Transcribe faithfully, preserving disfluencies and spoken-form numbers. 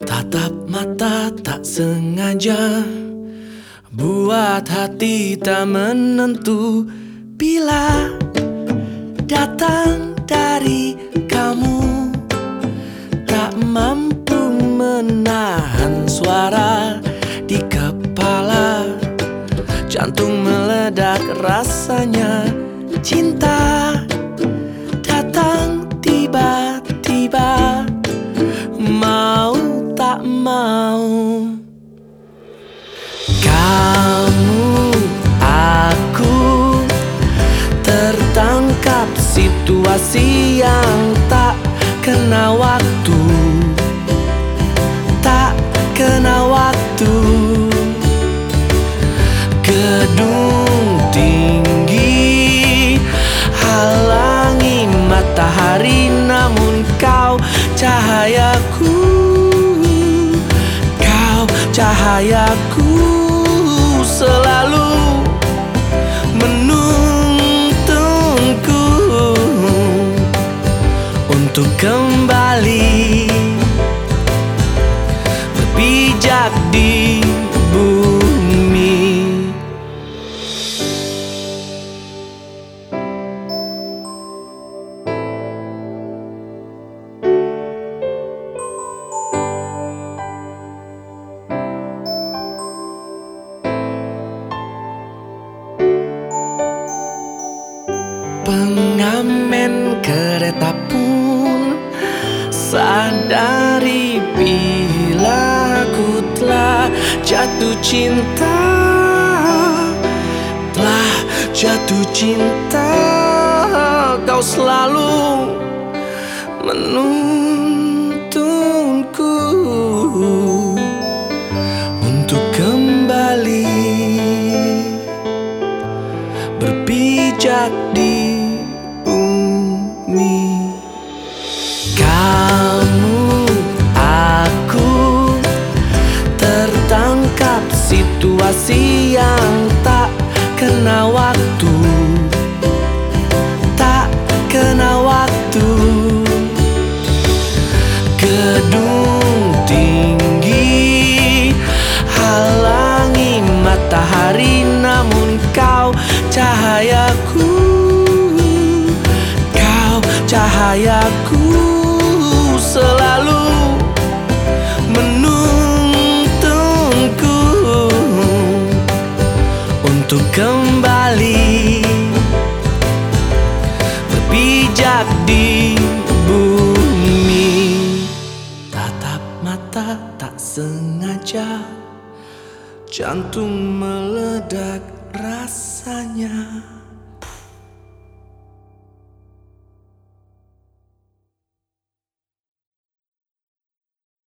Tatap mata tak sengaja buat hati tak menentu. Bila datang dari kamu, tak mampu menahan suara di kepala. Jantung meledak rasanya. Cinta datang tiba-tiba, mau tak mau. Kamu, aku tertangkap situasi yang tak kena waktu, tak kena waktu. Gedung tinggi halangi matahari, namun kau cahayaku, kau cahayaku selalu menuntunku untuk kembali berpijak di bumi. Pengamen kereta pun sadari bila aku telah jatuh cinta, telah jatuh cinta. Kau selalu menuntunku untuk kembali berpijak di bumi. Kamu, aku tertangkap situasi yang tak kena waktu, tak kena waktu. Gedung tinggi halangi matahari, namun kau cahayaku, kau cahayaku selalu menuntunku untuk kembali berpijak di bumi. Tatap mata tak sengaja, jantung meledak rasanya.